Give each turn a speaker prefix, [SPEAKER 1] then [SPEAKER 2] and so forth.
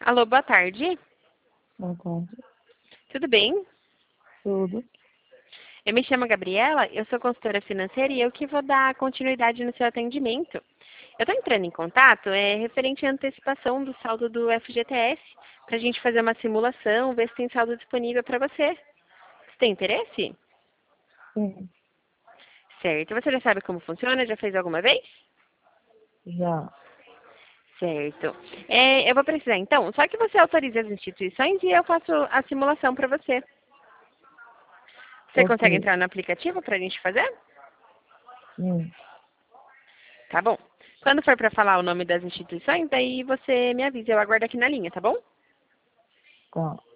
[SPEAKER 1] Alô, boa tarde.
[SPEAKER 2] Boa tarde.
[SPEAKER 1] Tudo bem?
[SPEAKER 2] Tudo.
[SPEAKER 1] Eu me chamo Gabriela, eu sou consultora financeira e eu que vou dar continuidade no seu atendimento. Eu estou entrando em contato referente à antecipação do saldo do FGTS, para a gente fazer uma simulação, ver se tem saldo disponível para você. Você tem interesse?
[SPEAKER 2] Sim,
[SPEAKER 1] Certo. Você já sabe como funciona? Já fez alguma vez?
[SPEAKER 2] já.
[SPEAKER 1] Certo. Eu vou precisar, então, só que você autorize as instituições e eu faço a simulação para você. Você
[SPEAKER 2] Ok.
[SPEAKER 1] consegue entrar no aplicativo para a gente fazer?
[SPEAKER 2] Sim,
[SPEAKER 1] Tá bom. Quando for para falar o nome das instituições, daí você me avisa. Eu aguardo aqui na linha, tá bom?
[SPEAKER 2] tá.